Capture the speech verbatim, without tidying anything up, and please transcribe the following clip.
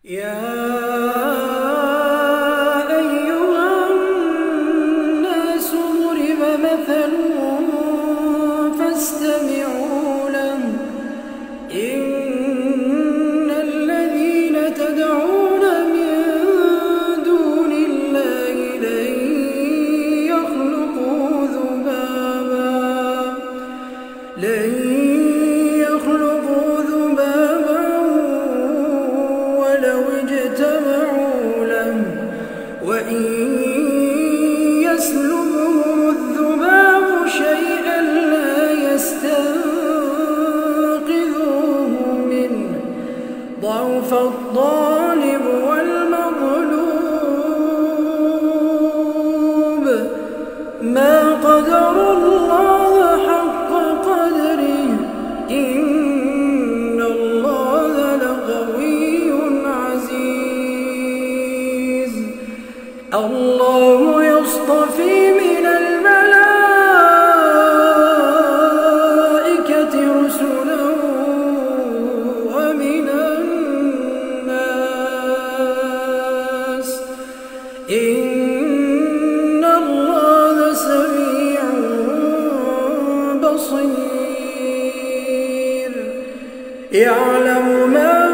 يا أيها الناس ضرب مثل فاستمعوا له إن الذين تدعون من دون الله لن يخلقوا ذبابا لن يخلقوا ذبابا ولو اجتمعوا له وإن يسلبهم الذباب شيئا لا يستنقذوه منه ضعف الطالب والمطلوب ما قدروا الله حق قدره إن الله لقوي عزيز الله يصطفي من الملائكة رسلا ومن الناس إن الله سميع بصير يعلم ما